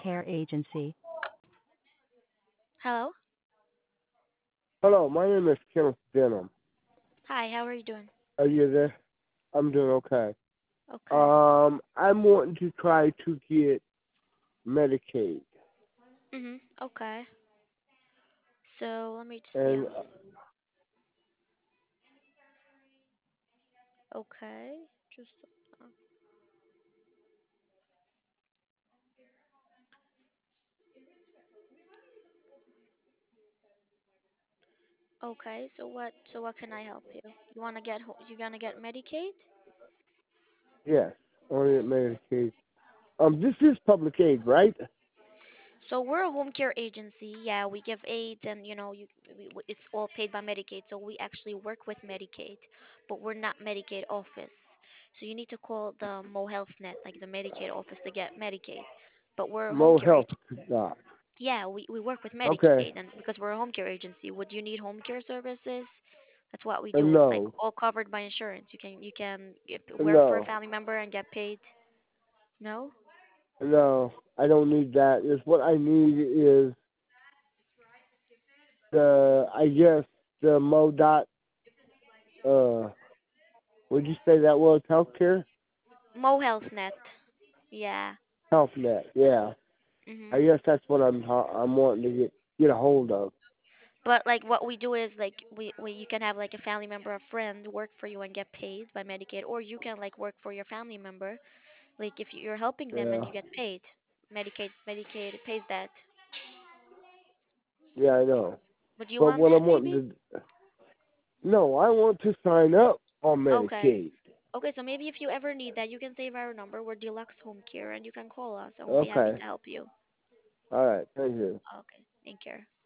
Care Agency. Hello. Hello, my name is Kenneth Denham. Hi, how are you doing? Are you there? I'm doing okay. Okay. I'm wanting to try to get Medicaid, Okay. So let me just see. and Okay. Just uh, okay. So what can I help you? You gonna get Medicaid? yes, only at Medicaid. This is public aid, right? So we're a home care agency. Yeah, we give aids, and it's all paid by Medicaid. So we actually work with Medicaid, but we're not Medicaid office. So you need to call the Mo Health Net, like the Medicaid office, to get Medicaid. But we're a home Mo care Health. agency. Uh, Yeah, we work with okay. Medicaid, and because we're a home care agency, would you need home care services? That's what we do. It's like No, all covered by insurance. You can work for a no, family member and get paid. No? no. I don't need that. Is what I need is the I guess the Mo dot. Would you say that was healthcare? Mo Health Net. Yeah. HealthNet. Yeah. Mhm. I guess that's what I'm wanting to get a hold of. But like what we do is like we you can have like a family member or friend work for you and get paid by Medicaid, or you can like work for your family member. Like if you're helping them and Yeah. you get paid, Medicaid pays that. Yeah, I know. Would you But want what that I'm wanting maybe? to no, I want to sign up on Okay. Medicaid. Okay, so maybe if you ever need that, you can save our number. We're Deluxe Home Care, and you can call us, and we'll be happy Okay. to help you. All right. Thank you. Okay, take care.